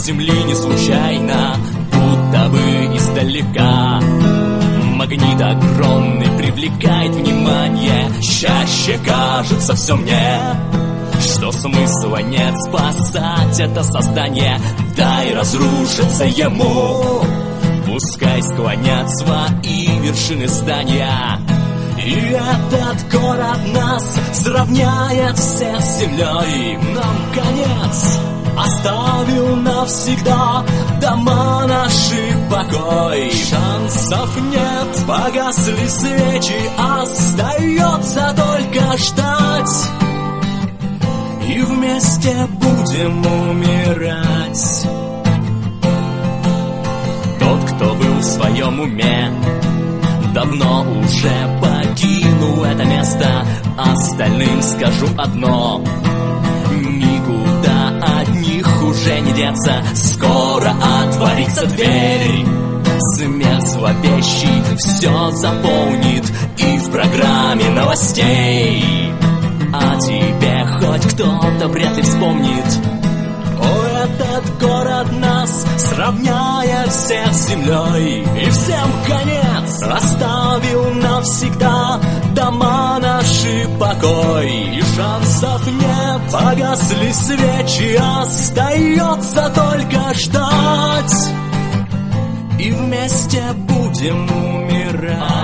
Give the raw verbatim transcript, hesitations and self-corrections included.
земли не случайно, будто бы издалека. Магнит огромный привлекает внимание. Чаще кажется все мне, что смысла нет спасать это создание. Дай разрушиться ему, пускай склонят свои вершины здания. И этот город нас сравняет всех с землей. Нам конец оставил навсегда дома наши покой. Шансов нет, погасли свечи, остается только ждать. И вместе будем умирать. Тот, кто был в своем уме, давно уже покинул это место. Остальным скажу одно: никуда от них уже не деться. Скоро отворится дверь, смех зловещий все заполнит и в программе новостей. О тебе хоть кто-то вряд ли вспомнит. О, этот город нас сравняет всех с землей. И всем конец оставил навсегда дома наши покой. И шансов нет, погасли свечи, остается только ждать. И вместе будем умирать.